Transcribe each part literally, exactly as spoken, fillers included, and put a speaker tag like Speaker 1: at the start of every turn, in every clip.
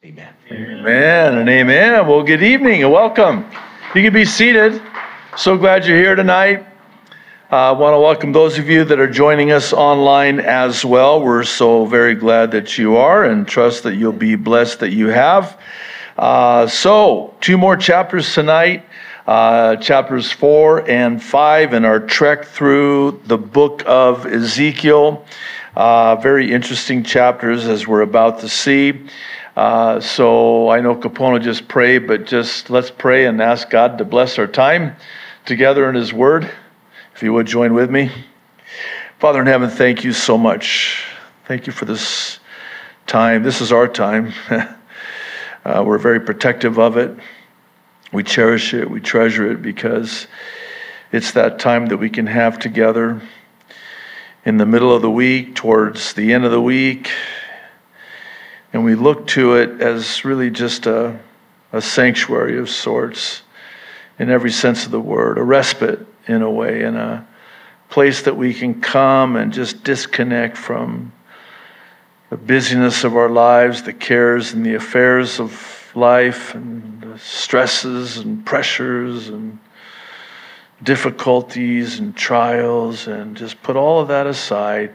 Speaker 1: Amen.
Speaker 2: Amen and amen. Well, good evening and welcome. You can be seated. So glad you're here tonight. I uh, want to welcome those of you that are joining us online as well. We're so very glad that you are and trust that you'll be blessed that you have. Uh, so, two more chapters tonight, uh, chapters four and five in our trek through the book of Ezekiel. Uh, very interesting chapters as we're about to see. Uh, so I know Capone just prayed, but just let's pray and ask God to bless our time together in His Word. If you would join with me. Father in heaven, thank you so much. Thank you for this time. This is our time. uh, we're very protective of it. We cherish it. We treasure it because it's that time that we can have together in the middle of the week, towards the end of the week. And we look to it as really just a, a sanctuary of sorts in every sense of the word, a respite in a way, and a place that we can come and just disconnect from the busyness of our lives, the cares and the affairs of life, and the stresses and pressures and difficulties and trials, and just put all of that aside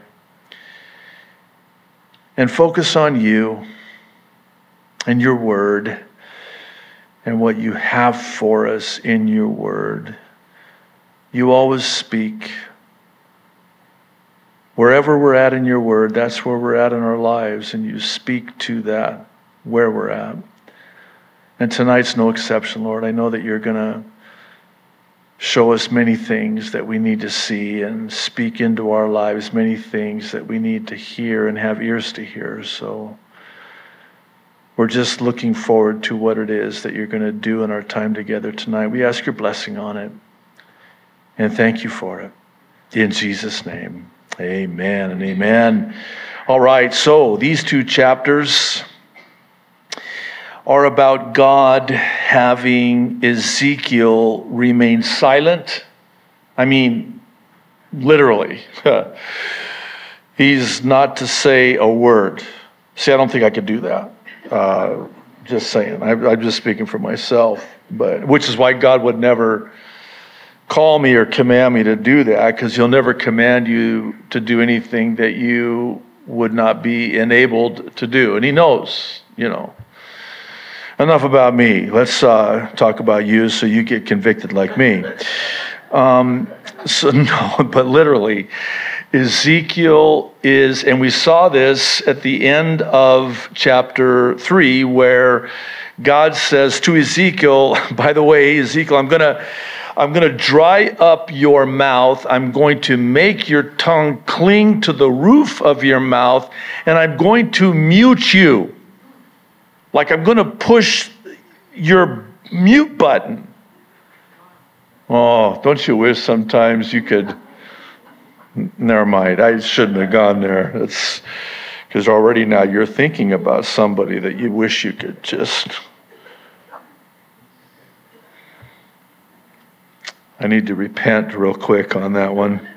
Speaker 2: and focus on you and your word and what you have for us in your word. You always speak. Wherever we're at in your word, that's where we're at in our lives, and you speak to that, where we're at. And tonight's no exception, Lord. I know that you're going to show us many things that we need to see and speak into our lives, many things that we need to hear and have ears to hear. So we're just looking forward to what it is that you're going to do in our time together tonight. We ask your blessing on it and thank you for it. In Jesus' name, amen and amen. All right, so these two chapters are about God having Ezekiel remain silent. I mean, literally. He's not to say a word. See, I don't think I could do that. Uh, just saying. I, I'm just speaking for myself. But which is why God would never call me or command me to do that, because He'll never command you to do anything that you would not be enabled to do. And He knows, you know. Enough about me. Let's uh, talk about you so you get convicted like me. Um, so no, but literally, Ezekiel is, and we saw this at the end of chapter three, where God says to Ezekiel, by the way, Ezekiel, I'm gonna, I'm gonna dry up your mouth. I'm going to make your tongue cling to the roof of your mouth, and I'm going to mute you. Like I'm going to push your mute button. Oh, don't you wish sometimes you could? Never mind. I shouldn't have gone there. It's because already now you're thinking about somebody that you wish you could just. I need to repent real quick on that one.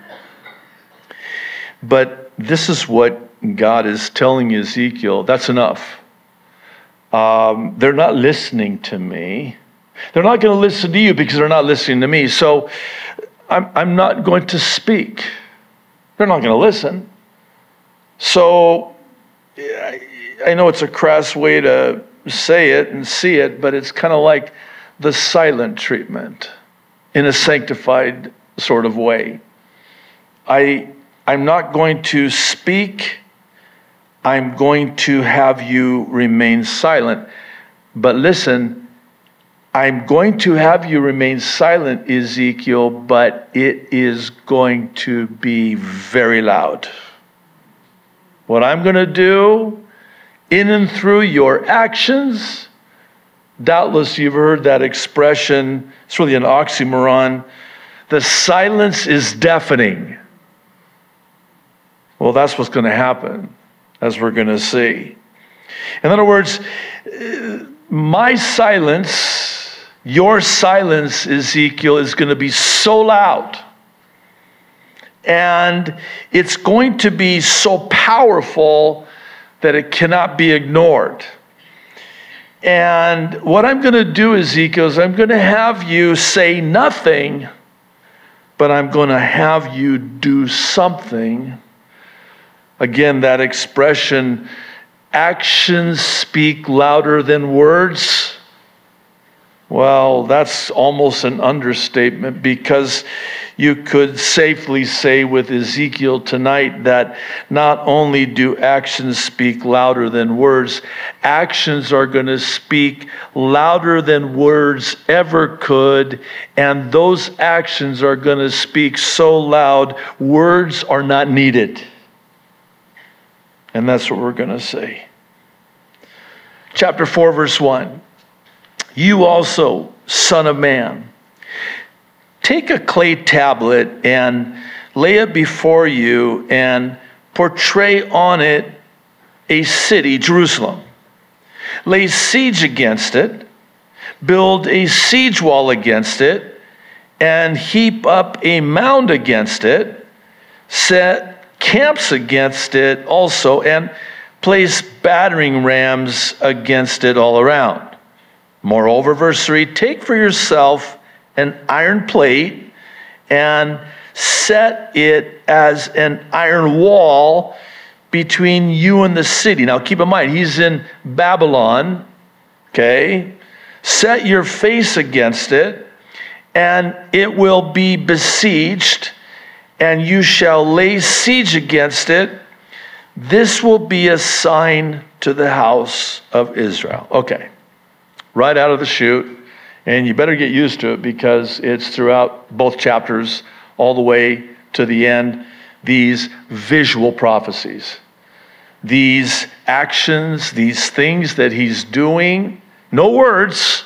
Speaker 2: But this is what God is telling Ezekiel. That's enough. Um, they're not listening to me. They're not going to listen to you because they're not listening to me. So I'm, I'm not going to speak. They're not going to listen. So I, I know it's a crass way to say it and see it, but it's kind of like the silent treatment in a sanctified sort of way. I, I'm not going to speak. I'm going to have you remain silent. But listen, I'm going to have you remain silent, Ezekiel, but it is going to be very loud. What I'm going to do in and through your actions, doubtless you've heard that expression, it's really an oxymoron, the silence is deafening. Well, that's what's going to happen, as we're going to see. In other words, my silence, your silence, Ezekiel, is going to be so loud. And it's going to be so powerful that it cannot be ignored. And what I'm going to do, Ezekiel, is I'm going to have you say nothing, but I'm going to have you do something. Again, that expression, actions speak louder than words. Well, that's almost an understatement, because you could safely say with Ezekiel tonight that not only do actions speak louder than words, actions are going to speak louder than words ever could, and those actions are going to speak so loud, words are not needed. And that's what we're going to say. Chapter four, verse one. You also, son of man, take a clay tablet and lay it before you and portray on it a city, Jerusalem. Lay siege against it, build a siege wall against it, and heap up a mound against it, set camps against it also, and place battering rams against it all around. Moreover, verse three, take for yourself an iron plate and set it as an iron wall between you and the city. Now keep in mind, he's in Babylon, okay? Set your face against it, and it will be besieged, and you shall lay siege against it. This will be a sign to the house of Israel. Okay. Right out of the chute, and you better get used to it because it's throughout both chapters all the way to the end, these visual prophecies, these actions, these things that he's doing, no words.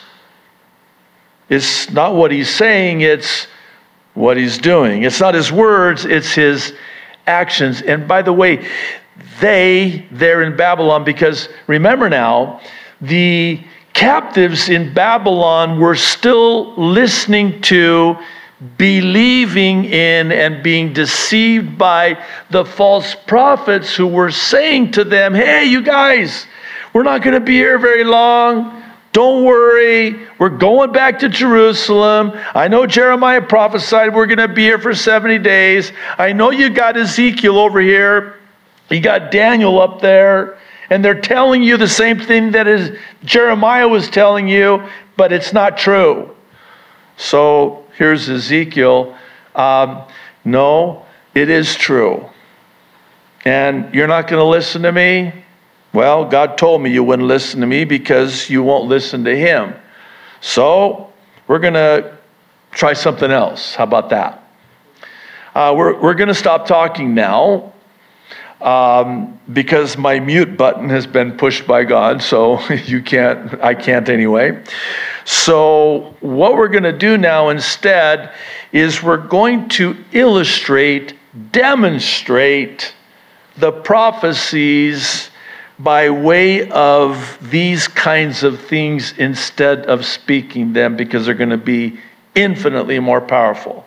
Speaker 2: It's not what he's saying, it's what he's doing. It's not his words, it's his actions. And by the way, they, they're in Babylon, because remember now, the captives in Babylon were still listening to, believing in, and being deceived by the false prophets who were saying to them, hey, you guys, we're not going to be here very long. Don't worry. We're going back to Jerusalem. I know Jeremiah prophesied we're going to be here for seventy days. I know you got Ezekiel over here. You got Daniel up there. And they're telling you the same thing that is Jeremiah was telling you, but it's not true. So here's Ezekiel. Um, no, it is true. And you're not going to listen to me? Well, God told me you wouldn't listen to me because you won't listen to him. So we're going to try something else. How about that? Uh, we're we're going to stop talking now. Um, because my mute button has been pushed by God, so you can't, I can't anyway. So what we're going to do now instead is we're going to illustrate, demonstrate the prophecies by way of these kinds of things instead of speaking them, because they're going to be infinitely more powerful.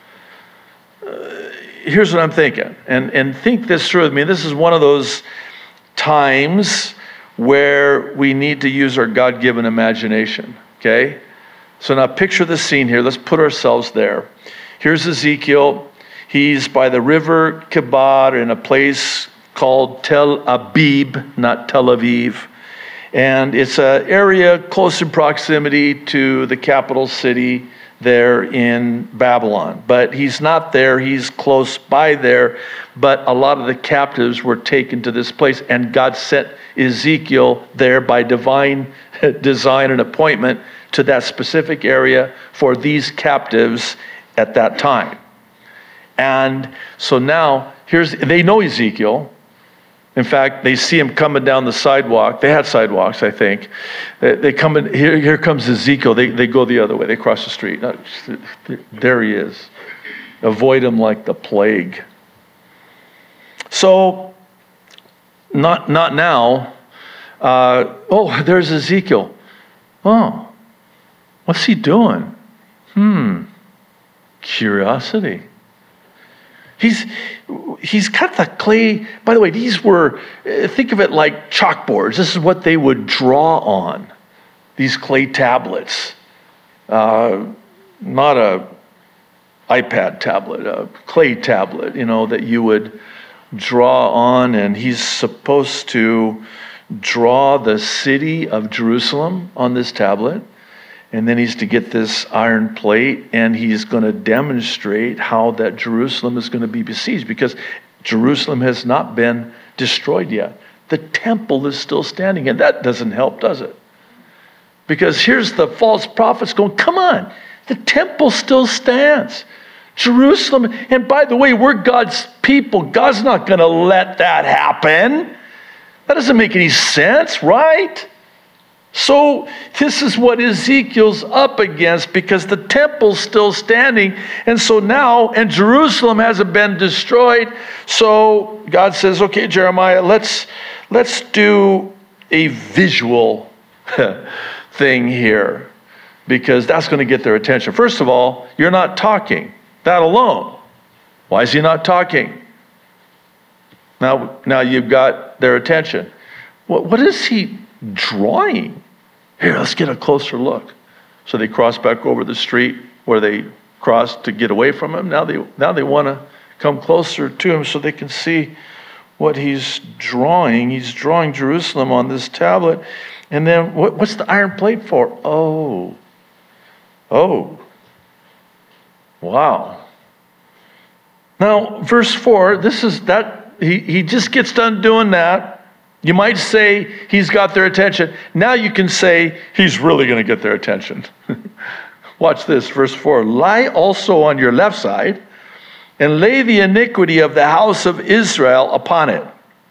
Speaker 2: Uh, Here's what I'm thinking, and, and think this through with me. This is one of those times where we need to use our God-given imagination, okay? So now picture the scene here. Let's put ourselves there. Here's Ezekiel. He's by the river Kebar in a place called Tel Abib, not Tel Aviv. And it's an area close in proximity to the capital city there in Babylon. But he's not there, he's close by there, but a lot of the captives were taken to this place, and God sent Ezekiel there by divine design and appointment to that specific area for these captives at that time. And so now, here's, they know Ezekiel. In fact, they see him coming down the sidewalk. They had sidewalks, I think. They, they come in, here, here comes Ezekiel. They, they go the other way. They cross the street. There he is. Avoid him like the plague. So, not, not now. Uh, oh, there's Ezekiel. Oh, what's he doing? Hmm, curiosity. He's he's got the clay. By the way, these were, think of it like chalkboards. This is what they would draw on. these clay tablets, uh, not a iPad tablet, a clay tablet, you know, that you would draw on, and he's supposed to draw the city of Jerusalem on this tablet, and then he's to get this iron plate, and he's going to demonstrate how that Jerusalem is going to be besieged, because Jerusalem has not been destroyed yet. The temple is still standing, and that doesn't help, does it? Because here's the false prophets going, come on, the temple still stands. Jerusalem, and by the way, we're God's people. God's not going to let that happen. That doesn't make any sense, right? So this is what Ezekiel's up against, because the temple's still standing, and so now, and Jerusalem hasn't been destroyed. So God says, okay, Jeremiah, let's let's do a visual thing here, because that's going to get their attention. First of all, you're not talking. That alone. Why is he not talking? Now, now you've got their attention. What, what is he drawing? Here, let's get a closer look. So they cross back over the street where they crossed to get away from him. Now they now they want to come closer to him so they can see what he's drawing. He's drawing Jerusalem on this tablet. And then what, what's the iron plate for? Oh. Oh. Wow. Now, verse four, this is that, he, he just gets done doing that. You might say he's got their attention. Now you can say he's really going to get their attention. Watch this, verse four. Lie also on your left side, and lay the iniquity of the house of Israel upon it.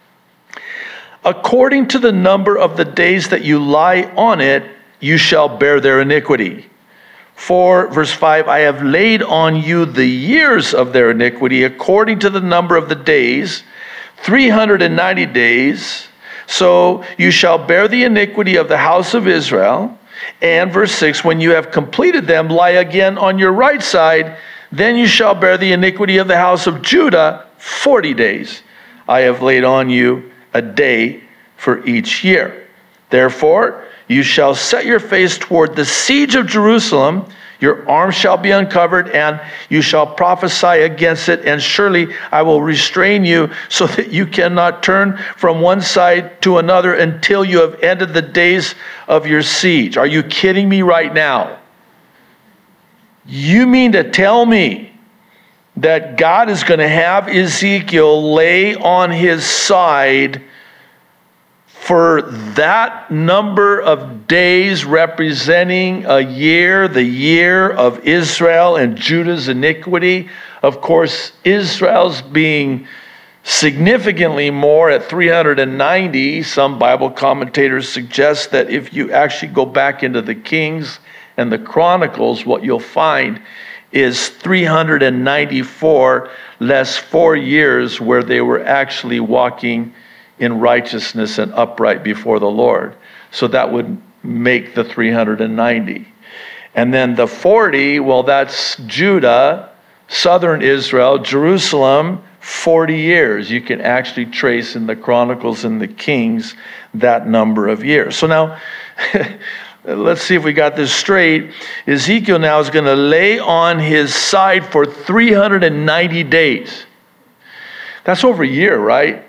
Speaker 2: According to the number of the days that you lie on it, you shall bear their iniquity. For, verse five, I have laid on you the years of their iniquity according to the number of the days, three hundred ninety days. So you shall bear the iniquity of the house of Israel. And verse six, when you have completed them, lie again on your right side. Then you shall bear the iniquity of the house of Judah forty days. I have laid on you a day for each year. Therefore, you shall set your face toward the siege of Jerusalem. Your arm shall be uncovered, and you shall prophesy against it. And surely I will restrain you so that you cannot turn from one side to another until you have ended the days of your siege. Are you kidding me right now? You mean to tell me that God is going to have Ezekiel lay on his side for that number of days, representing a year, the year of Israel and Judah's iniquity? Of course, Israel's being significantly more at three hundred ninety. Some Bible commentators suggest that if you actually go back into the Kings and the Chronicles, what you'll find is three hundred ninety-four less four years where they were actually walking in righteousness and upright before the Lord. So that would make the three hundred ninety. And then the forty, well, that's Judah, southern Israel, Jerusalem, forty years. You can actually trace in the Chronicles and the Kings that number of years. So now, let's see if we got this straight. Ezekiel now is going to lay on his side for three hundred ninety days. That's over a year, right?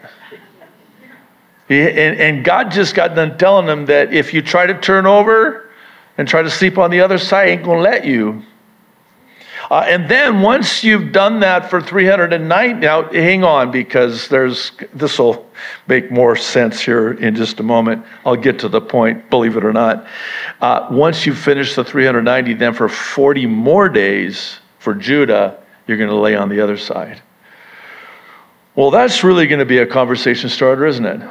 Speaker 2: And, and God just got done telling him that if you try to turn over and try to sleep on the other side, he ain't going to let you. Uh, and then once you've done that for three hundred ninety, now hang on, because there's this will make more sense here in just a moment. I'll get to the point, believe it or not. Uh, once you finish the three hundred ninety, then for forty more days for Judah, you're going to lay on the other side. Well, that's really going to be a conversation starter, isn't it?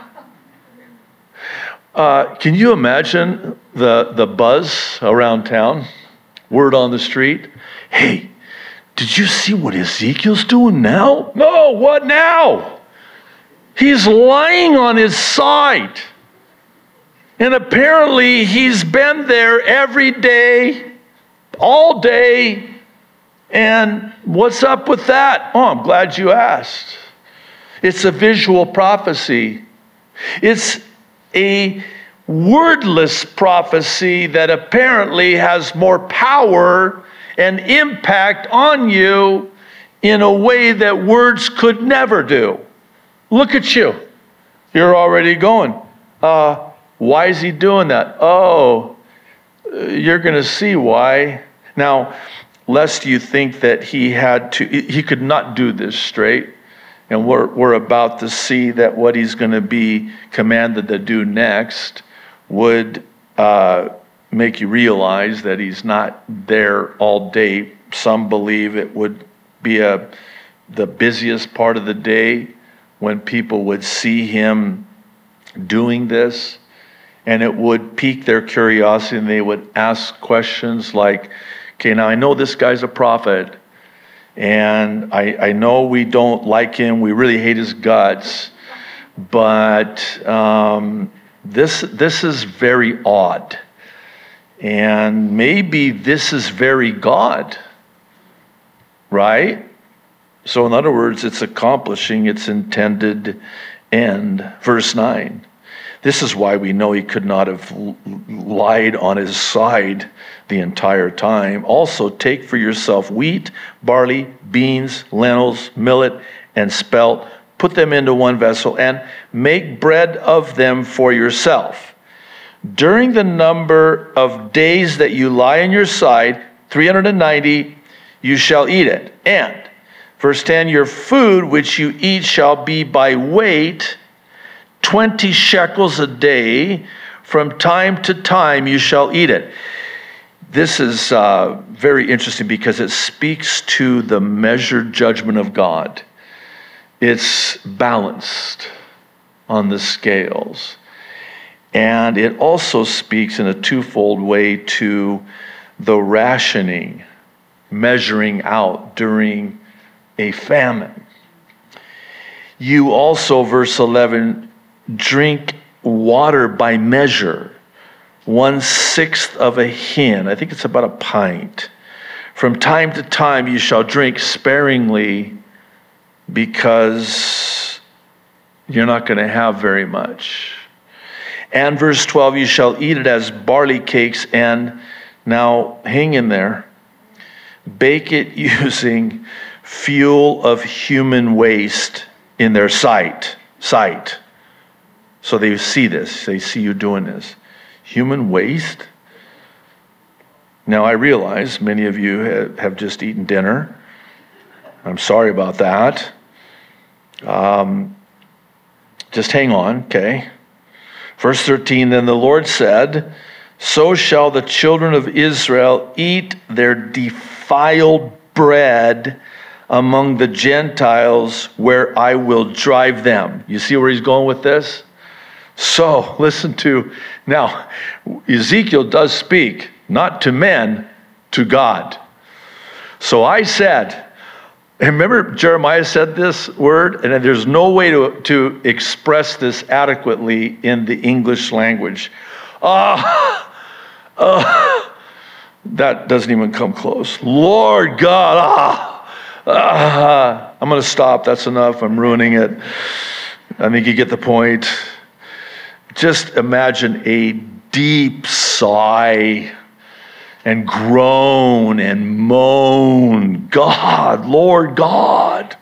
Speaker 2: Uh, can you imagine the, the buzz around town? Word on the street. Hey, did you see what Ezekiel's doing now? No, what now? He's lying on his side. And apparently he's been there every day, all day. And what's up with that? Oh, I'm glad you asked. It's a visual prophecy. It's a wordless prophecy that apparently has more power and impact on you in a way that words could never do. Look at you. You're already going, uh, why is he doing that? Oh, you're going to see why. Now, lest you think that he had to, he could not do this straight. And we're, we're about to see that what he's going to be commanded to do next would uh, make you realize that he's not there all day. Some believe it would be a, the busiest part of the day when people would see him doing this, and it would pique their curiosity, and they would ask questions like, okay, now I know this guy's a prophet, and I, I know we don't like him, we really hate his guts, but um, this, this is very odd. And maybe this is very God, right? So in other words, it's accomplishing its intended end. Verse nine. This is why we know he could not have lied on his side the entire time. Also, take for yourself wheat, barley, beans, lentils, millet, and spelt. Put them into one vessel and make bread of them for yourself. During the number of days that you lie in your side, three hundred ninety, you shall eat it. And, verse ten, your food which you eat shall be by weight, twenty shekels a day. From time to time you shall eat it. This is uh, very interesting because it speaks to the measured judgment of God. It's balanced on the scales. And it also speaks in a twofold way to the rationing, measuring out during a famine. You also, verse eleven, drink water by measure, one-sixth of a hin. I think it's about a pint. From time to time you shall drink sparingly, because you're not going to have very much. And verse twelve, you shall eat it as barley cakes, and now hang in there, bake it using fuel of human waste in their sight. Sight. So they see this. They see you doing this. Human waste? Now I realize many of you have just eaten dinner. I'm sorry about that. Um, just hang on, okay? Verse thirteen, then the Lord said, so shall the children of Israel eat their defiled bread among the Gentiles where I will drive them. You see where he's going with this? So, listen to, now, Ezekiel does speak, not to men, to God. So I said, and remember Jeremiah said this word, and there's no way to, to express this adequately in the English language. Ah, uh, uh, that doesn't even come close. Lord God, ah, ah. I'm going to stop. That's enough. I'm ruining it. I think you get the point. Just imagine a deep sigh and groan and moan, God, Lord God,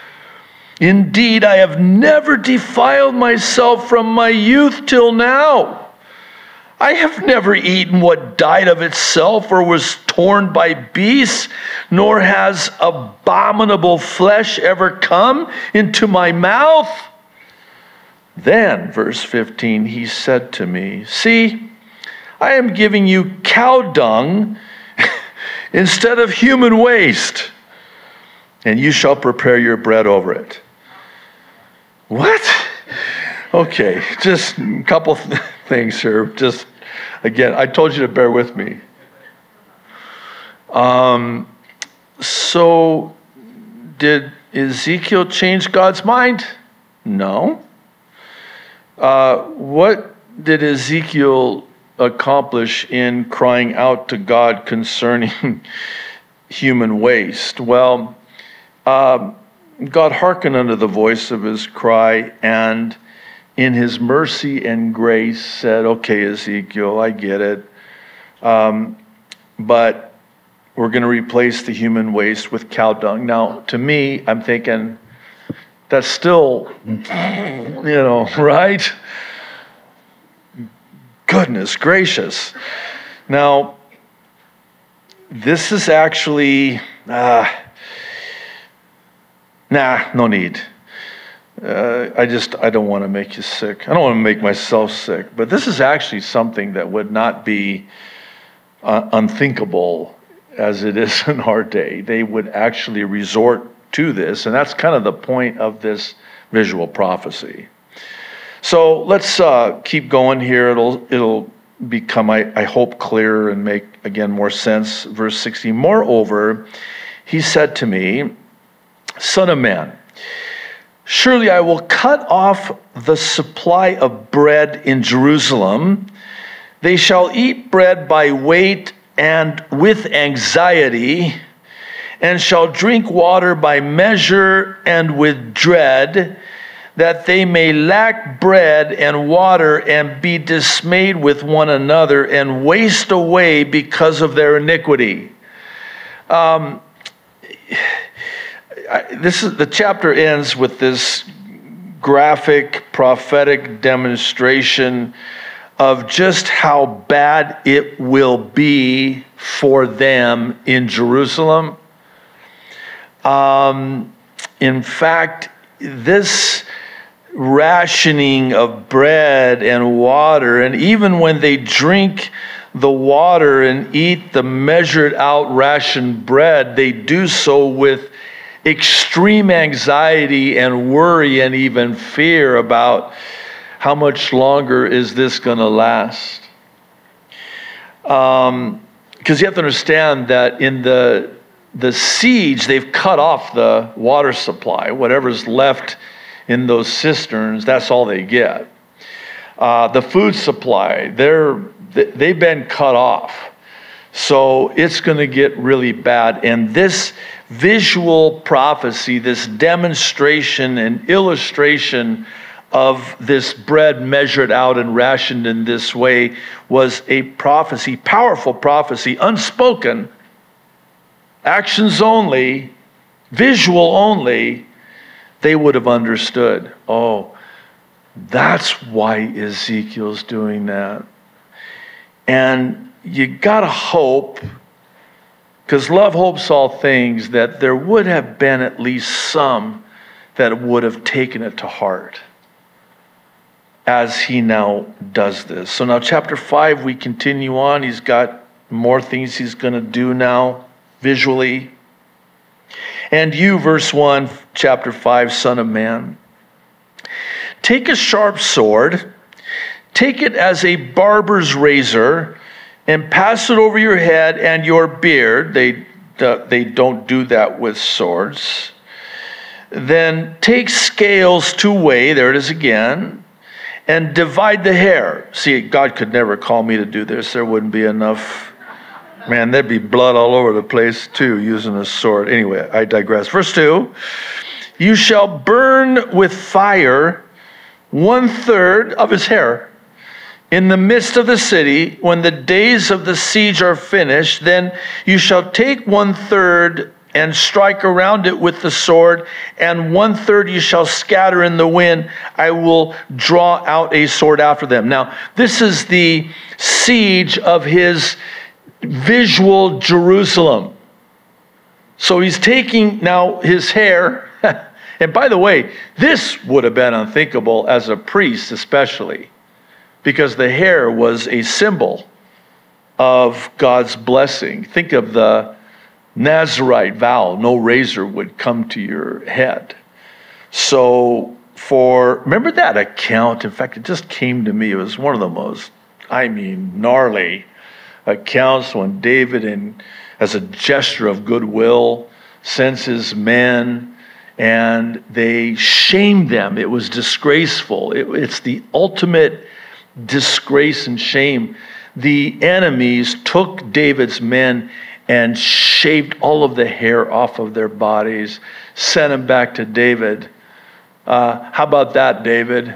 Speaker 2: indeed I have never defiled myself from my youth till now. I have never eaten what died of itself or was torn by beasts, nor has abominable flesh ever come into my mouth. Then, verse fifteen, he said to me, see, I am giving you cow dung instead of human waste, and you shall prepare your bread over it. What? Okay, just a couple th- things here. Just, again, I told you to bear with me. Um, so, did Ezekiel change God's mind? No. Uh, what did Ezekiel accomplish in crying out to God concerning human waste? Well, uh, God hearkened unto the voice of his cry, and in his mercy and grace, said, okay, Ezekiel, I get it. Um, but we're going to replace the human waste with cow dung. Now, to me, I'm thinking, that's still, you know, right? Goodness gracious. Now, this is actually, uh, nah, no need. Uh, I just, I don't want to make you sick. I don't want to make myself sick. But this is actually something that would not be uh, unthinkable as it is in our day. They would actually resort to this, and that's kind of the point of this visual prophecy. So let's uh, keep going here. It'll, it'll become, I, I hope, clearer and make, again, more sense. Verse sixteen, moreover, he said to me, Son of man, surely I will cut off the supply of bread in Jerusalem. They shall eat bread by weight and with anxiety, and shall drink water by measure and with dread, that they may lack bread and water and be dismayed with one another and waste away because of their iniquity. Um, This is the chapter ends with this graphic prophetic demonstration of just how bad it will be for them in Jerusalem. Um, in fact, this rationing of bread and water, and even when they drink the water and eat the measured out rationed bread, they do so with extreme anxiety and worry and even fear about how much longer is this going to last. Um, because you have to understand that in the the siege, they've cut off the water supply. Whatever's left in those cisterns, that's all they get. Uh, the food supply, they're they've been cut off. So it's going to get really bad. And this visual prophecy, this demonstration and illustration of this bread measured out and rationed in this way was a prophecy, powerful prophecy, unspoken, actions only, visual only. They would have understood, oh, that's why Ezekiel's doing that. And you gotta hope, because love hopes all things, that there would have been at least some that would have taken it to heart as he now does this. So now chapter five, we continue on. He's got more things he's going to do now visually. And you, verse one, chapter five, Son of man, take a sharp sword, take it as a barber's razor, and pass it over your head and your beard. They, uh, they don't do that with swords. Then take scales to weigh, there it is again, and divide the hair. See, God could never call me to do this. There wouldn't be enough. Man, there'd be blood all over the place too, using a sword. Anyway, I digress. Verse two, you shall burn with fire one third of his hair in the midst of the city. When the days of the siege are finished, then you shall take one third and strike around it with the sword, and one third you shall scatter in the wind. I will draw out a sword after them. Now, this is the siege of his visual Jerusalem. So he's taking now his hair, and by the way, this would have been unthinkable as a priest especially, because the hair was a symbol of God's blessing. Think of the Nazirite vow, no razor would come to your head. So for, remember that account? In fact, it just came to me. It was one of the most, I mean, gnarly accounts when David, in, as a gesture of goodwill, sends his men and they shamed them. It was disgraceful. It, it's the ultimate disgrace and shame. The enemies took David's men and shaved all of the hair off of their bodies, sent them back to David. Uh, how about that, David?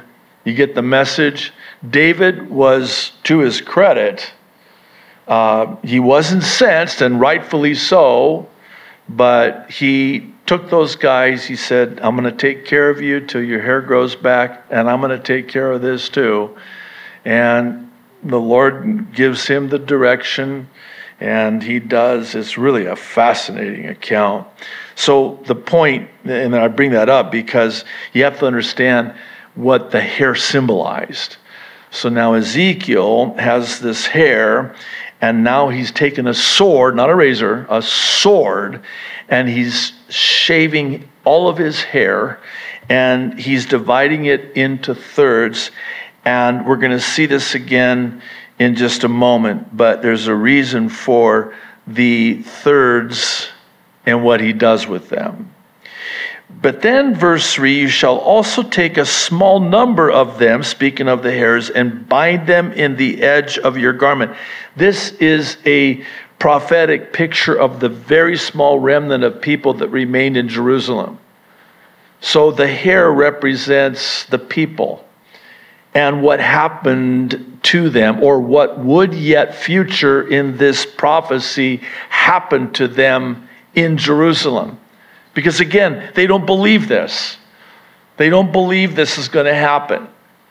Speaker 2: You get the message? David was, to his credit, uh, he was incensed, and rightfully so, but he took those guys. He said, I'm going to take care of you till your hair grows back, and I'm going to take care of this too. And the Lord gives him the direction, and he does. It's really a fascinating account. So the point, and I bring that up because you have to understand what the hair symbolized. So now Ezekiel has this hair, and now he's taken a sword, not a razor, a sword, and he's shaving all of his hair, and he's dividing it into thirds. And we're going to see this again in just a moment, but there's a reason for the thirds and what he does with them. But then verse three, you shall also take a small number of them, speaking of the hairs, and bind them in the edge of your garment. This is a prophetic picture of the very small remnant of people that remained in Jerusalem. So the hair represents the people and what happened to them, or what would yet future in this prophecy happen to them in Jerusalem. Because again, they don't believe this. They don't believe this is going to happen.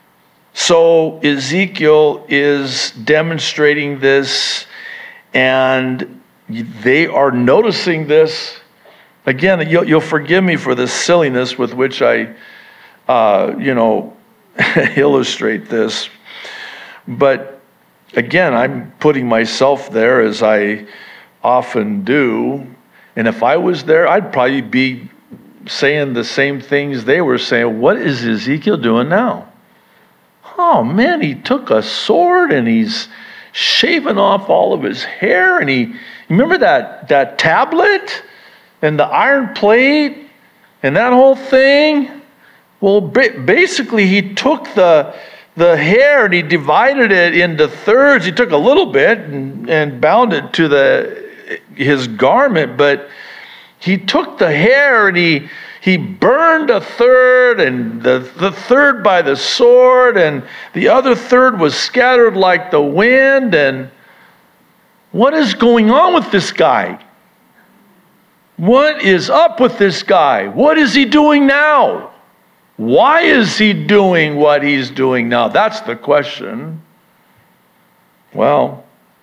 Speaker 2: So Ezekiel is demonstrating this, and they are noticing this. Again, you'll, you'll forgive me for the silliness with which I, uh, you know, illustrate this. But again, I'm putting myself there, as I often do. And if I was there, I'd probably be saying the same things they were saying. What is Ezekiel doing now? Oh man, he took a sword and he's shaving off all of his hair. And he, remember that, that tablet and the iron plate and that whole thing? Well, basically he took the, the hair and he divided it into thirds. He took a little bit and, and bound it to the his garment, but he took the hair and he he burned a third, and the, the third by the sword, and the other third was scattered like the wind. And what is going on with this guy? What is up with this guy? What is he doing now? Why is he doing what he's doing now? That's the question. Well,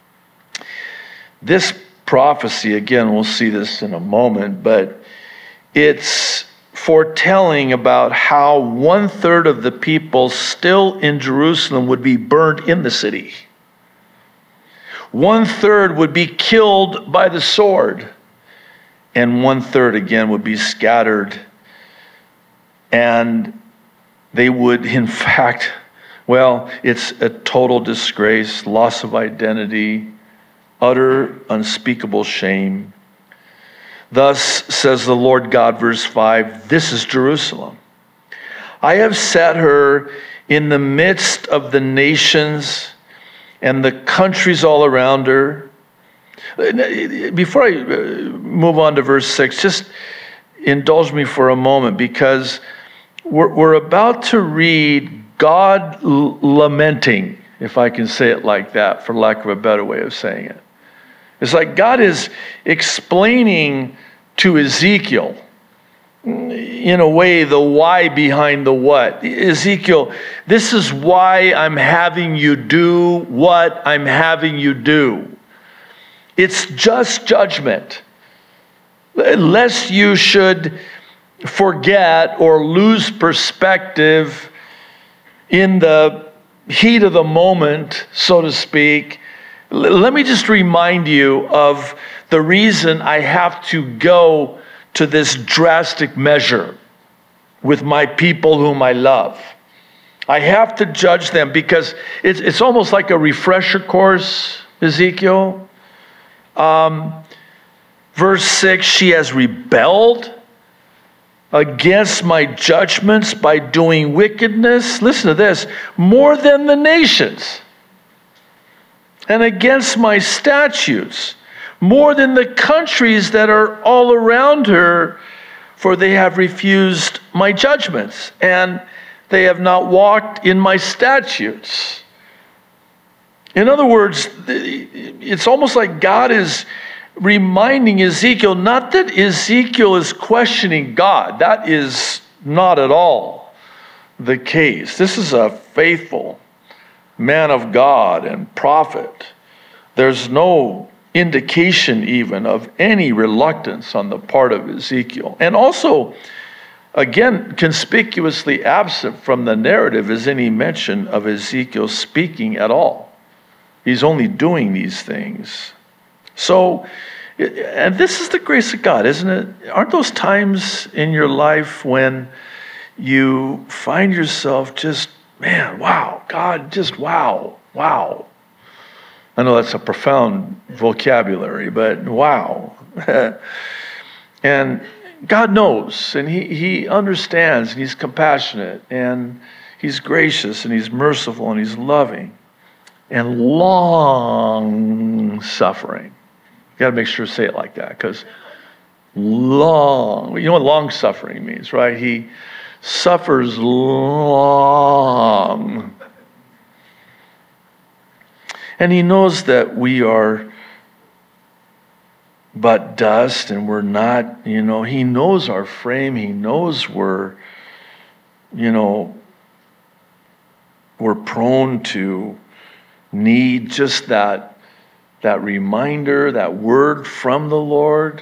Speaker 2: this prophecy, again, we'll see this in a moment, but it's foretelling about how one third of the people still in Jerusalem would be burned in the city. One third would be killed by the sword, and one third again would be scattered. And they would, in fact, well, it's a total disgrace, loss of identity, utter unspeakable shame. Thus says the Lord God, verse five, this is Jerusalem. I have set her in the midst of the nations and the countries all around her. Before I move on to verse six, just indulge me for a moment, because we're, we're about to read God l- lamenting, if I can say it like that, for lack of a better way of saying it. It's like God is explaining to Ezekiel, in a way, the why behind the what. Ezekiel, this is why I'm having you do what I'm having you do. It's just judgment. Lest you should forget or lose perspective in the heat of the moment, so to speak. Let me just remind you of the reason I have to go to this drastic measure with my people whom I love. I have to judge them because it's, it's almost like a refresher course, Ezekiel. Um, verse six, she has rebelled against my judgments by doing wickedness. Listen to this, more than the nations. And against my statutes, more than the countries that are all around her, for they have refused my judgments. And They have not walked in my statutes. In other words, it's almost like God is reminding Ezekiel, not that Ezekiel is questioning God. That is not at all the case. This is a faithful man of God and prophet. There's no indication even of any reluctance on the part of Ezekiel. And also, again, conspicuously absent from the narrative is any mention of Ezekiel speaking at all. He's only doing these things. So, and this is the grace of God, isn't it? Aren't those times in your life when you find yourself just, man, wow, God, just wow, wow. I know that's a profound vocabulary, but wow. And God knows, and he, he understands, and he's compassionate, and he's gracious, and he's merciful, and he's loving, and long suffering. You got to make sure to say it like that, because long, you know what long suffering means, right? He suffers long. And he knows that we are but dust and we're not, you know, he knows our frame. He knows we're, you know, we're prone to need just that, that reminder, that word from the Lord.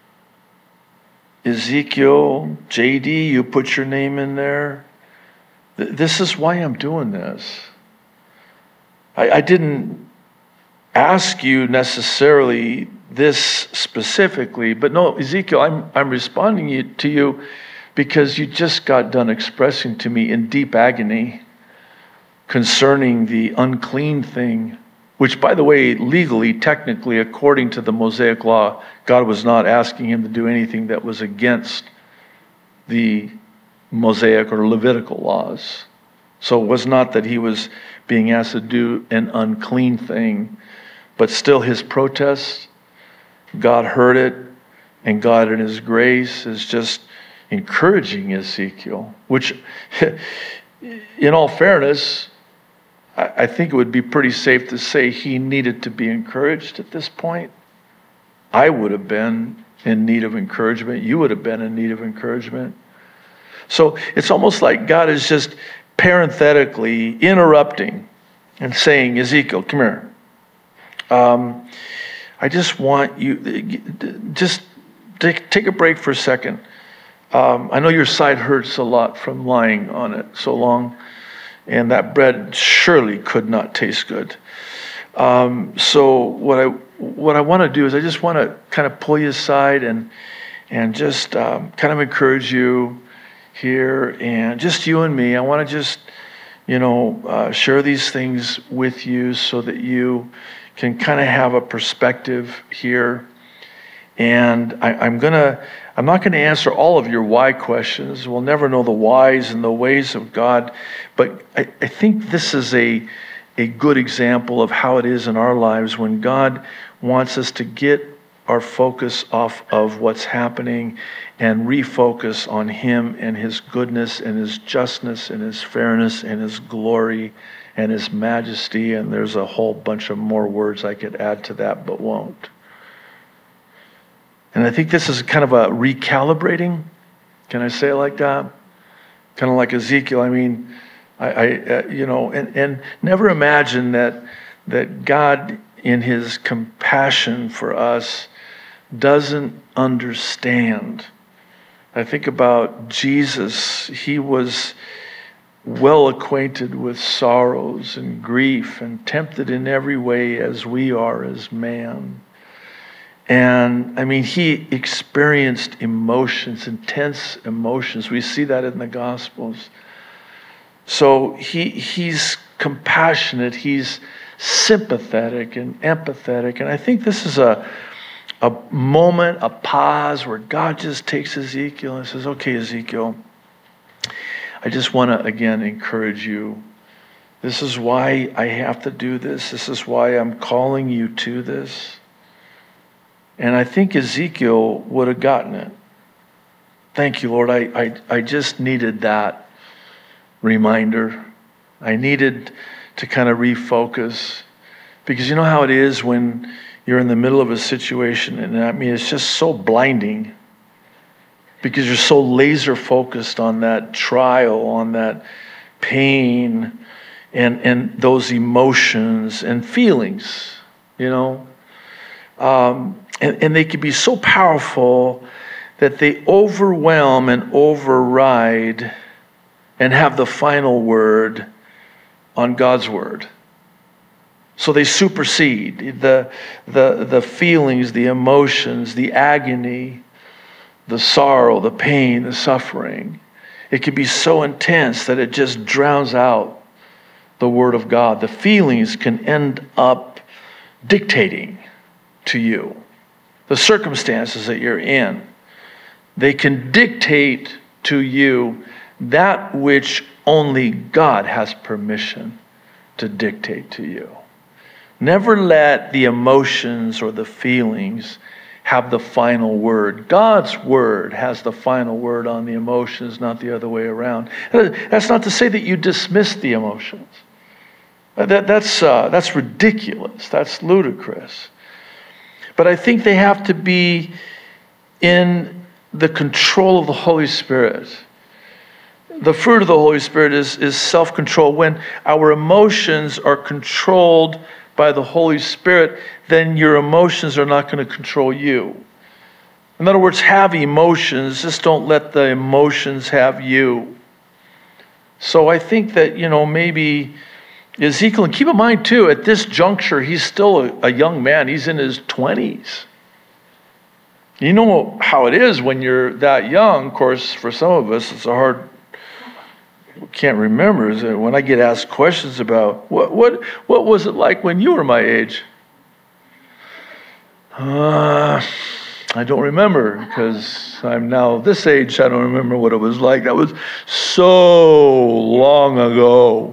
Speaker 2: Ezekiel, J D, you put your name in there. This is why I'm doing this. I, I didn't ask you necessarily this specifically, but no, Ezekiel, I'm I'm responding you, to you because you just got done expressing to me in deep agony concerning the unclean thing, which, by the way, legally, technically, according to the Mosaic law, God was not asking him to do anything that was against the Mosaic or Levitical laws. So it was not that he was being asked to do an unclean thing, but still his protest, God heard it, and God in his grace is just encouraging Ezekiel, which, in all fairness, I think it would be pretty safe to say he needed to be encouraged at this point. I would have been in need of encouragement. You would have been in need of encouragement. So it's almost like God is just parenthetically interrupting and saying, Ezekiel, come here. Um, I just want you, just take, take a break for a second. Um, I know your side hurts a lot from lying on it so long. And that bread surely could not taste good. Um, so what I what I want to do is I just want to kind of pull you aside and and just um, kind of encourage you here, and just you and me. I want to just you know uh, share these things with you so that you can kind of have a perspective here. And I, I'm gonna I'm not going to answer all of your why questions. We'll never know the whys and the ways of God. But I, I think this is a, a good example of how it is in our lives when God wants us to get our focus off of what's happening and refocus on him and his goodness and his justness and his fairness and his glory and his majesty. And there's a whole bunch of more words I could add to that, but won't. And I think this is kind of a recalibrating. Can I say it like that? Kind of like Ezekiel. I mean, I, I uh, you know, and, and never imagine that that God, in his compassion for us, doesn't understand. I think about Jesus. He was well acquainted with sorrows and grief and tempted in every way as we are as man. And I mean, he experienced emotions, intense emotions. We see that in the Gospels. So he he's compassionate, he's sympathetic and empathetic. And I think this is a, a moment, a pause where God just takes Ezekiel and says, okay, Ezekiel, I just want to, again, encourage you. This is why I have to do this. This is why I'm calling you to this. And I think Ezekiel would have gotten it. Thank you, Lord. I, I, I just needed that reminder. I needed to kind of refocus. Because you know how it is when you're in the middle of a situation, and I mean, it's just so blinding because you're so laser focused on that trial, on that pain, and, and those emotions and feelings, you know. Um, and, and they can be so powerful that they overwhelm and override and have the final word on God's word. So they supersede the, the, the feelings, the emotions, the agony, the sorrow, the pain, the suffering. It can be so intense that it just drowns out the word of God. The feelings can end up dictating to you. The circumstances that you're in, they can dictate to you that which only God has permission to dictate to you. Never let the emotions or the feelings have the final word. God's word has the final word on the emotions, not the other way around. That's not to say that you dismiss the emotions. That, that's, uh, that's ridiculous. That's ludicrous. But I think they have to be in the control of the Holy Spirit. The fruit of the Holy Spirit is, is self-control. When our emotions are controlled by the Holy Spirit, then your emotions are not going to control you. In other words, have emotions, just don't let the emotions have you. So I think that, you know, maybe Ezekiel, and keep in mind too, at this juncture, he's still a, a young man. He's in his twenties. You know how it is when you're that young. Of course, for some of us, it's a hard can't remember is that when I get asked questions about what what what was it like when you were my age? Uh, I don't remember because I'm now this age. I don't remember what it was like. That was so long ago.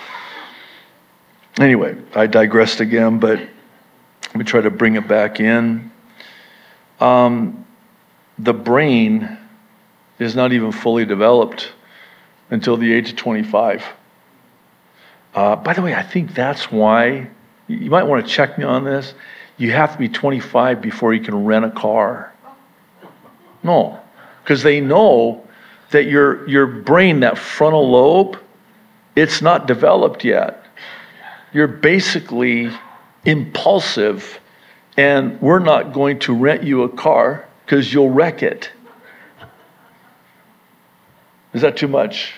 Speaker 2: Anyway, I digressed again, but let me try to bring it back in. Um, the brain is not even fully developed until the age of twenty-five. Uh, by the way, I think that's why, you might want to check me on this, you have to be twenty-five before you can rent a car. No, because they know that your, your brain, that frontal lobe, it's not developed yet. You're basically impulsive, and we're not going to rent you a car because you'll wreck it. Is that too much?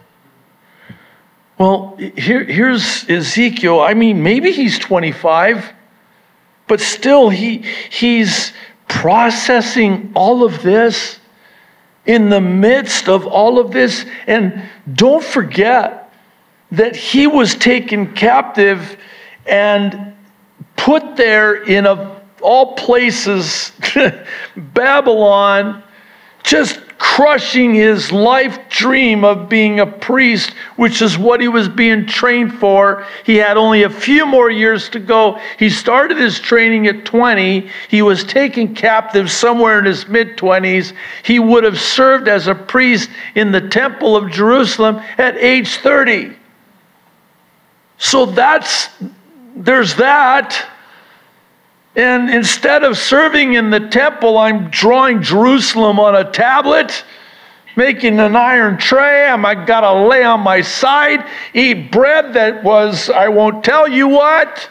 Speaker 2: Well, here, here's Ezekiel. I mean, maybe he's twenty-five, but still he he's processing all of this in the midst of all of this. And don't forget that he was taken captive and put there in, of all places, Babylon, just crushing his life dream of being a priest, which is what he was being trained for. He had only a few more years to go. He started his training at twenty. He was taken captive somewhere in his mid-twenties. He would have served as a priest in the temple of Jerusalem at age thirty. So that's, there's that. And instead of serving in the temple, I'm drawing Jerusalem on a tablet, making an iron tray. I'm, I got to lay on my side, eat bread that was, I won't tell you what.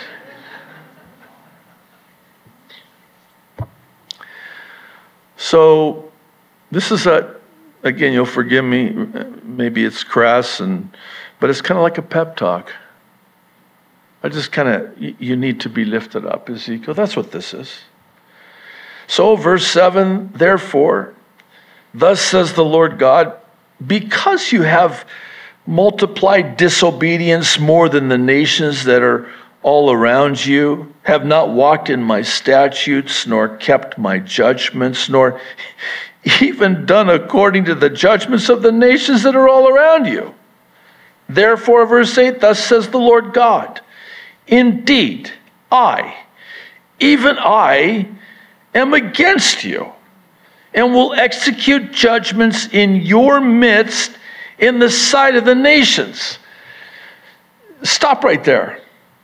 Speaker 2: So this is a, again, you'll forgive me, maybe it's crass, and but it's kind of like a pep talk. I just kind of, you need to be lifted up, Ezekiel. That's what this is. So verse seven, therefore, thus says the Lord God, because you have multiplied disobedience more than the nations that are all around you, have not walked in my statutes, nor kept my judgments, nor even done according to the judgments of the nations that are all around you. Therefore, verse eight, thus says the Lord God, indeed, I, even I, am against you, and will execute judgments in your midst in the sight of the nations. Stop right there.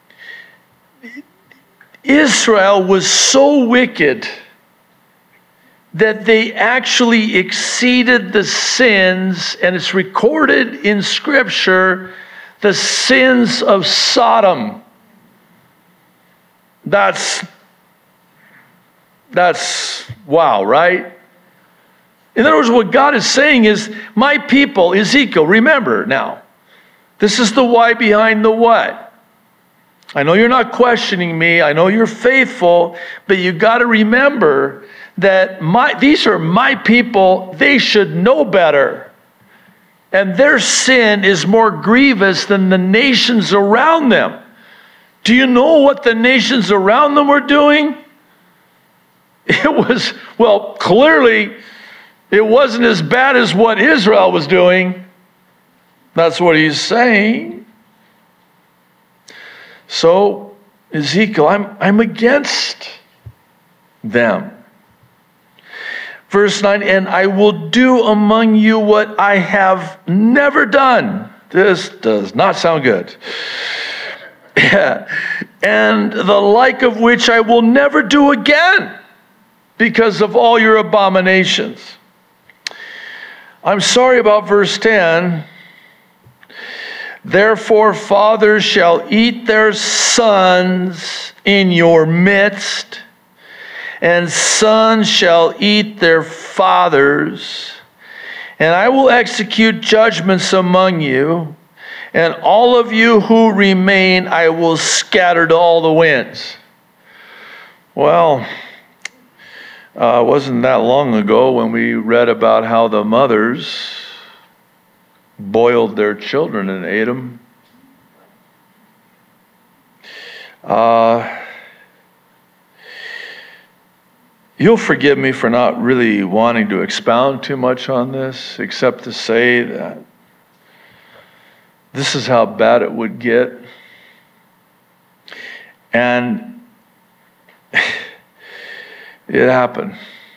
Speaker 2: Israel was so wicked that they actually exceeded the sins, and it's recorded in Scripture, the sins of Sodom. That's, that's wow, right? In other words, what God is saying is, my people, Ezekiel, remember now, this is the why behind the what. I know you're not questioning me. I know you're faithful, but you got to remember that my these are my people. They should know better. And their sin is more grievous than the nations around them. Do you know what the nations around them were doing? It was, well, clearly, it wasn't as bad as what Israel was doing. That's what he's saying. So, Ezekiel, I'm, I'm against them. Verse nine, and I will do among you what I have never done. This does not sound good. And the like of which I will never do again because of all your abominations. I'm sorry about verse ten. Therefore, fathers shall eat their sons in your midst, and sons shall eat their fathers. And I will execute judgments among you, and all of you who remain I will scatter to all the winds. Well, uh, it wasn't that long ago when we read about how the mothers boiled their children and ate them. Uh, you'll forgive me for not really wanting to expound too much on this, except to say that this is how bad it would get. And it happened.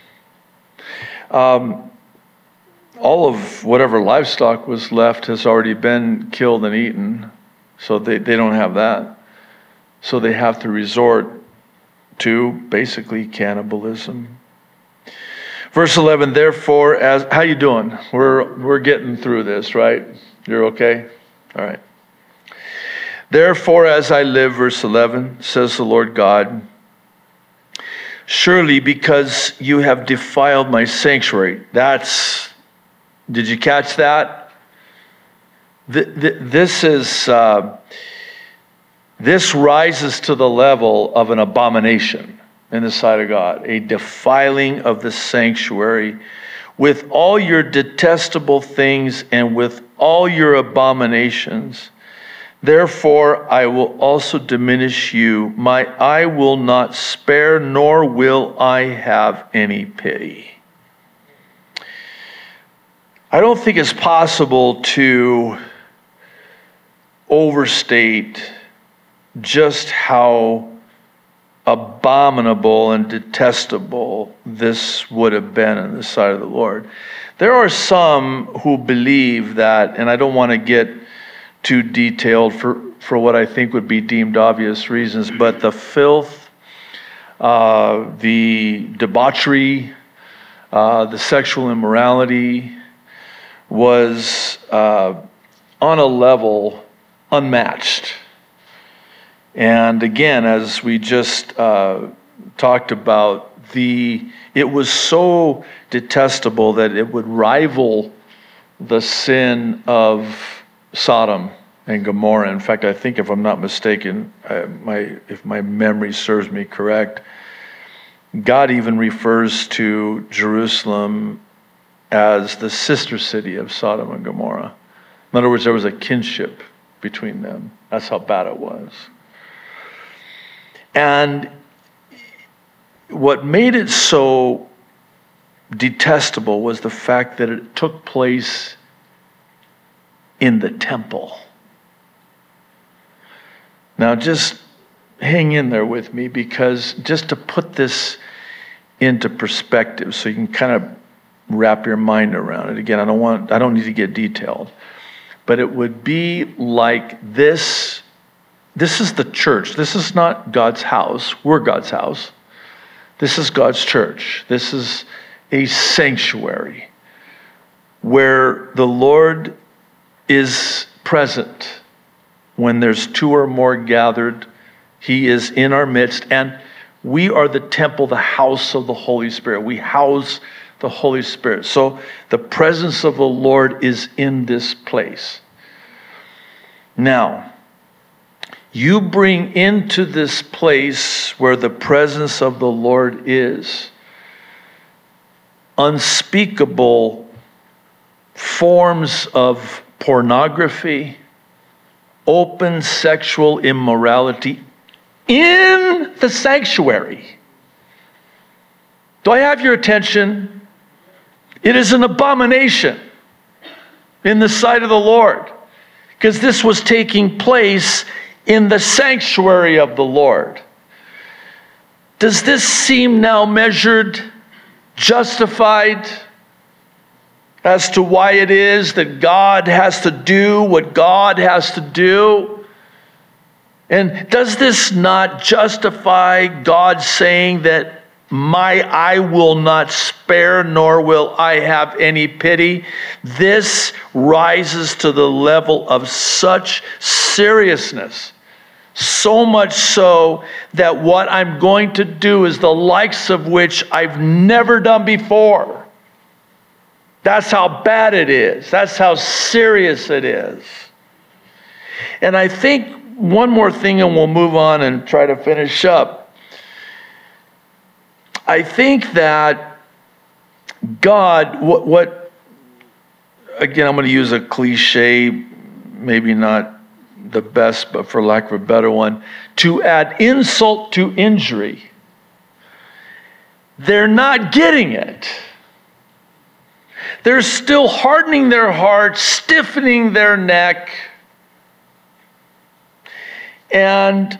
Speaker 2: Um, all of whatever livestock was left has already been killed and eaten, so they, they don't have that. So they have to resort to basically cannibalism. Verse eleven, therefore, as how you doing? We're we're getting through this, right? You're okay? All right. Therefore, as I live, verse eleven, says the Lord God, surely because you have defiled my sanctuary. That's, did you catch that? This is, uh, this rises to the level of an abomination in the sight of God, a defiling of the sanctuary with all your detestable things and with all your abominations. Therefore, I will also diminish you. My eye will not spare, nor will I have any pity. I don't think it's possible to overstate just how abominable and detestable this would have been in the sight of the Lord. There are some who believe that, and I don't want to get too detailed for, for what I think would be deemed obvious reasons, but the filth, uh, the debauchery, uh, the sexual immorality was uh, on a level unmatched. And again, as we just uh, talked about, the it was so detestable that it would rival the sin of Sodom and Gomorrah. In fact, I think, if I'm not mistaken, uh, my if my memory serves me correct, God even refers to Jerusalem as the sister city of Sodom and Gomorrah. In other words, there was a kinship between them. That's how bad it was. And what made it so detestable was the fact that it took place in the temple. Now, just hang in there with me, because just to put this into perspective so you can kind of wrap your mind around it. Again, I don't want, I don't need to get detailed, but it would be like this. This is the church. This is not God's house. We're God's house. This is God's church. This is a sanctuary where the Lord is present. When there's two or more gathered, he is in our midst, and we are the temple, the house of the Holy Spirit. We house the Holy Spirit. So the presence of the Lord is in this place. Now, you bring into this place where the presence of the Lord is unspeakable forms of pornography, open sexual immorality in the sanctuary. Do I have your attention? It is an abomination in the sight of the Lord, because this was taking place in the sanctuary of the Lord. Does this seem now measured, justified as to why it is that God has to do what God has to do? And does this not justify God saying that my eye will not spare, nor will I have any pity? This rises to the level of such seriousness, so much so that what I'm going to do is the likes of which I've never done before. That's how bad it is. That's how serious it is. And I think one more thing, and we'll move on and try to finish up. I think that God, what, what again, I'm going to use a cliche, maybe not the best, but for lack of a better one, to add insult to injury. They're not getting it. They're still hardening their hearts, stiffening their neck. And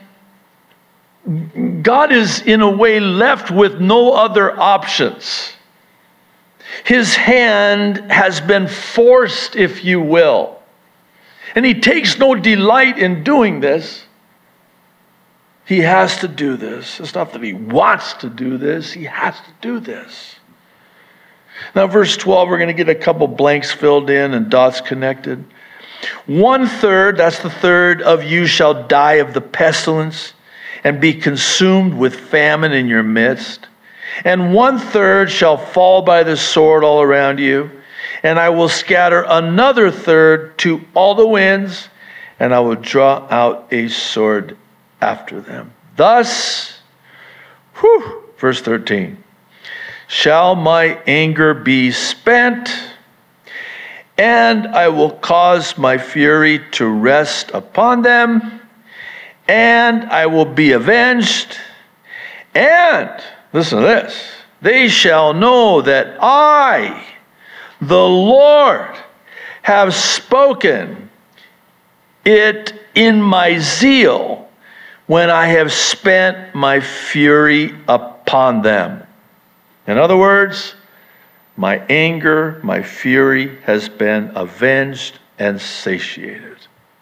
Speaker 2: God is in a way left with no other options. His hand has been forced, if you will. And he takes no delight in doing this. He has to do this. It's not that he wants to do this. He has to do this. Now, verse twelve, we're going to get a couple blanks filled in and dots connected. One third, that's the third of you shall die of the pestilence and be consumed with famine in your midst. And one third shall fall by the sword all around you. And I will scatter another third to all the winds, and I will draw out a sword after them. Thus, whew, verse thirteen, shall my anger be spent, and I will cause my fury to rest upon them, and I will be avenged. And, listen to this, they shall know that I, the Lord, have spoken it in my zeal when I have spent my fury upon them. In other words, my anger, my fury has been avenged and satiated.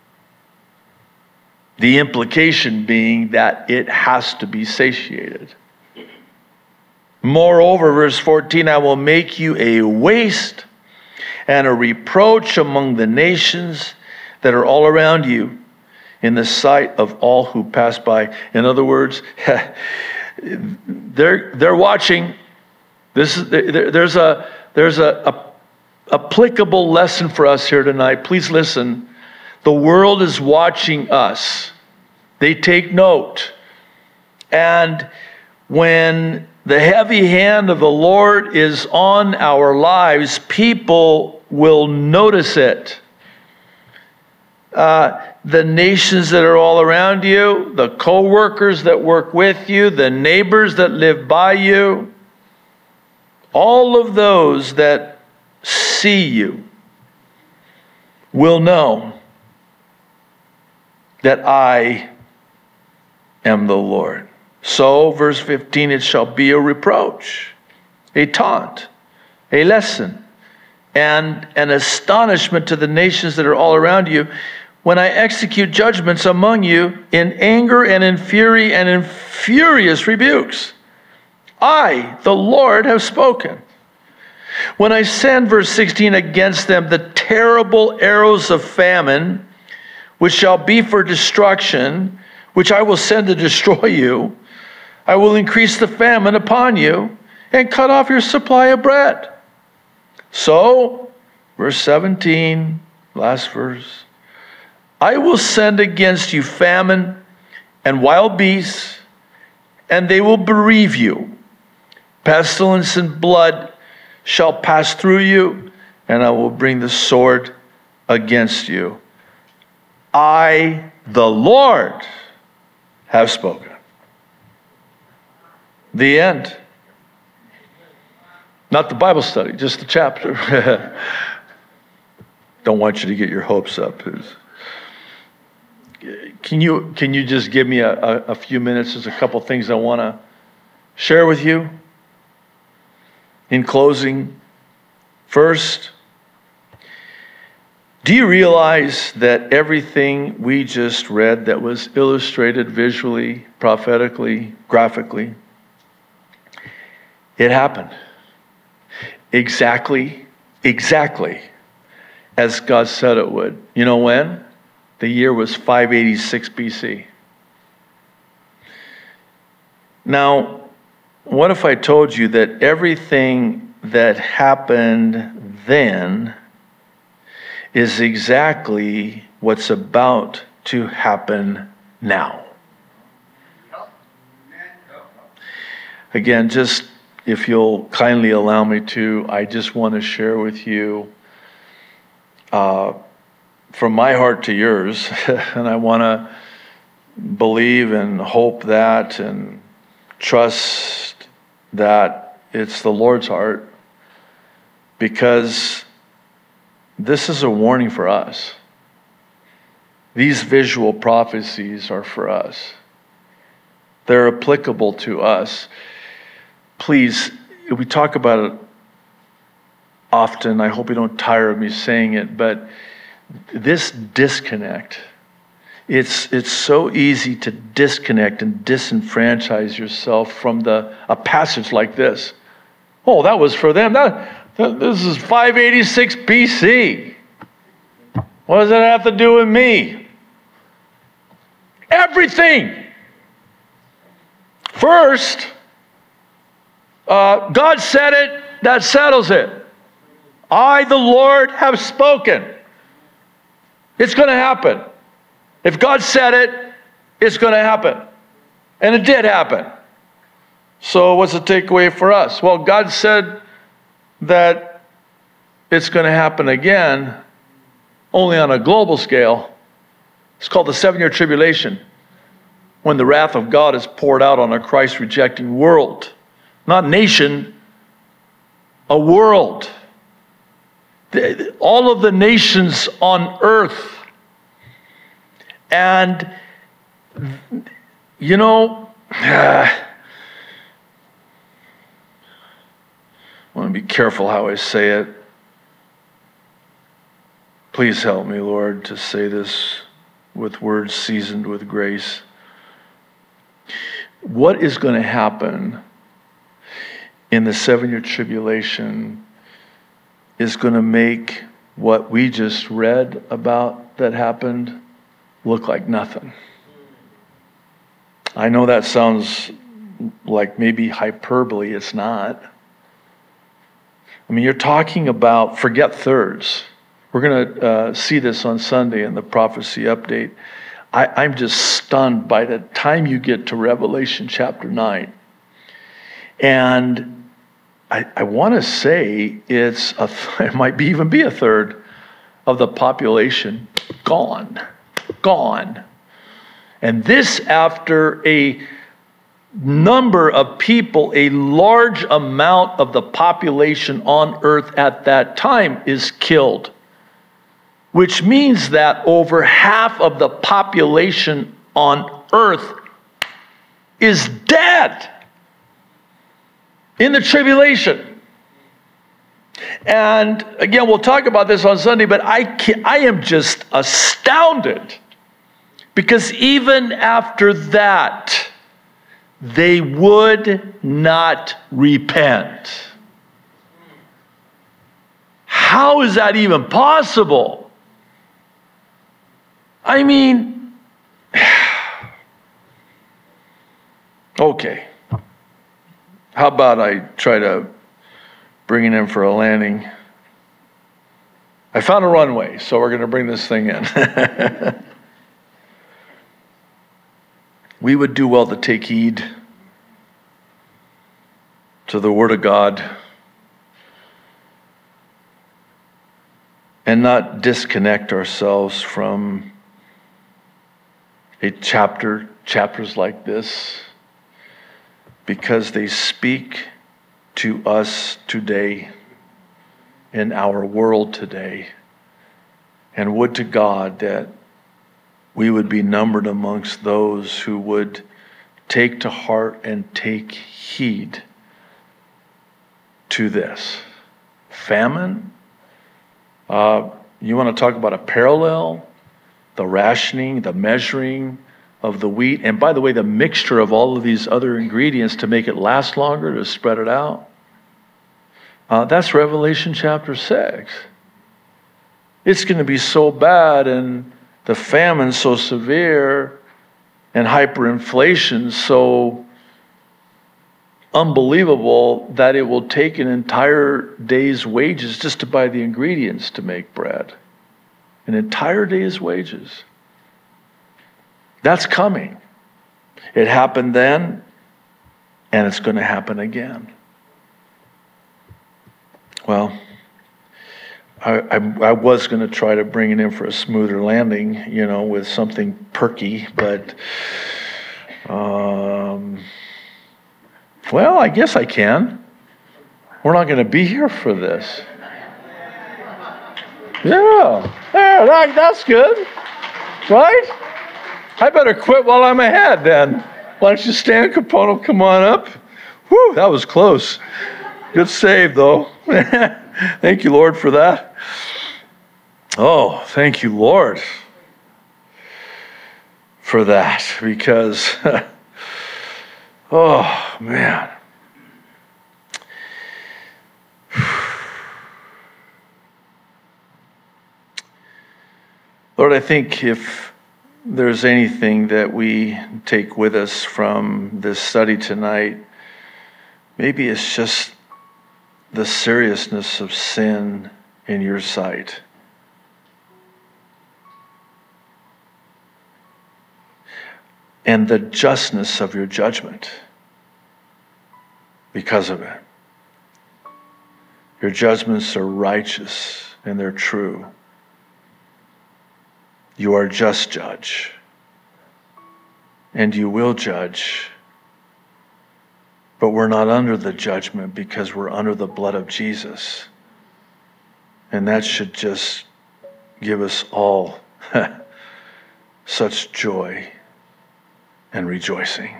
Speaker 2: The implication being that it has to be satiated. Moreover, verse fourteen, I will make you a waste and a reproach among the nations that are all around you in the sight of all who pass by. In other words, they're, they're watching. This is, there, there's a, there's a, a applicable lesson for us here tonight. Please listen. The world is watching us. They take note. And when the heavy hand of the Lord is on our lives, people will notice it. Uh, the nations that are all around you, the co-workers that work with you, the neighbors that live by you, all of those that see you will know that I am the Lord. So, verse fifteen, it shall be a reproach, a taunt, a lesson and an astonishment to the nations that are all around you when I execute judgments among you in anger and in fury and in furious rebukes. I, the Lord, have spoken. When I send, verse sixteen, against them the terrible arrows of famine, which shall be for destruction, which I will send to destroy you, I will increase the famine upon you and cut off your supply of bread. So, verse seventeen, last verse, I will send against you famine and wild beasts, and they will bereave you. Pestilence and blood shall pass through you, and I will bring the sword against you. I, the Lord, have spoken. The end. Not the Bible study, just the chapter. Don't want you to get your hopes up. Can you, can you just give me a, a, a few minutes? There's a couple things I want to share with you. In closing, first, do you realize that everything we just read that was illustrated visually, prophetically, graphically, it happened exactly, exactly as God said it would. You know when? The year was five eighty-six B C. Now, what if I told you that everything that happened then is exactly what's about to happen now? Again, just if you'll kindly allow me to, I just want to share with you uh, from my heart to yours, and I want to believe and hope that and trust that it's the Lord's heart, because this is a warning for us. These visual prophecies are for us. They're applicable to us. Please, we talk about it often. I hope you don't tire of me saying it, but this disconnect, it's it's so easy to disconnect and disenfranchise yourself from the a passage like this. Oh, that was for them. That, that this is five eighty-six B C. What does that have to do with me? Everything. First, uh, God said it, that settles it. I, the Lord, have spoken. It's going to happen. If God said it, it's going to happen. And it did happen. So what's the takeaway for us? Well, God said that it's going to happen again, only on a global scale. It's called the seven-year tribulation, when the wrath of God is poured out on a Christ-rejecting world. Not nation, a world. All of the nations on earth. And, you know, uh, I want to be careful how I say it. Please help me, Lord, to say this with words seasoned with grace. What is going to happen in the seven-year tribulation is going to make what we just read about that happened look like nothing. I know that sounds like maybe hyperbole. It's not. I mean, you're talking about, forget thirds. We're going to uh, see this on Sunday in the prophecy update. I, I'm just stunned by the time you get to Revelation chapter nine. And I, I want to say it's a, it might be even be a third of the population gone. Gone. And this after a number of people, a large amount of the population on earth at that time is killed, which means that over half of the population on earth is dead in the tribulation. And again, we'll talk about this on Sunday, but I can, I am just astounded because even after that, they would not repent. How is that even possible? I mean, okay. How about I try to bring it in for a landing? I found a runway, so we're going to bring this thing in. We would do well to take heed to the Word of God and not disconnect ourselves from a chapter, chapters like this, because they speak to us today, in our world today. And would to God that we would be numbered amongst those who would take to heart and take heed to this. Famine? Uh, you want to talk about a parallel? The rationing, the measuring of the wheat. And by the way, the mixture of all of these other ingredients to make it last longer, to spread it out. Uh, that's Revelation chapter six. It's going to be so bad and the famine so severe and hyperinflation so unbelievable that it will take an entire day's wages just to buy the ingredients to make bread. An entire day's wages. That's coming. It happened then, and it's going to happen again. Well, I, I, I was going to try to bring it in for a smoother landing, you know, with something perky, but, um, well, I guess I can. We're not going to be here for this. Yeah, yeah, that, that's good, right? I better quit while I'm ahead then. Why don't you stand, Capono? Come on up. Whew, that was close. Good save, though. Thank you, Lord, for that. Oh, thank you, Lord, for that, because, oh, man. Lord, I think if there's anything that we take with us from this study tonight, maybe it's just the seriousness of sin in your sight. And the justness of your judgment because of it. Your judgments are righteous and they're true. You are a just judge, and you will judge, but we're not under the judgment because we're under the blood of Jesus. And that should just give us all such joy and rejoicing.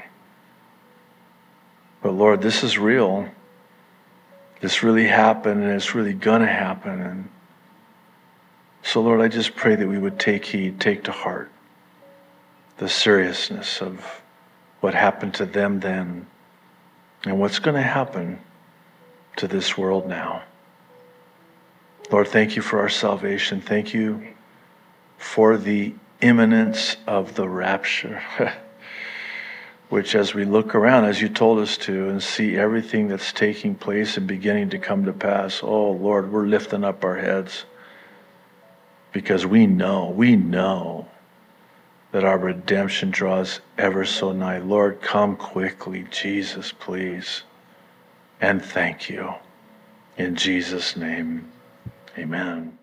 Speaker 2: But Lord, this is real. This really happened, and it's really gonna happen. And so, Lord, I just pray that we would take heed, take to heart the seriousness of what happened to them then and what's going to happen to this world now. Lord, thank you for our salvation. Thank you for the imminence of the rapture, which as we look around, as you told us to, and see everything that's taking place and beginning to come to pass, oh, Lord, we're lifting up our heads. Because we know, we know that our redemption draws ever so nigh. Lord, come quickly, Jesus, please. And thank you. In Jesus' name, amen.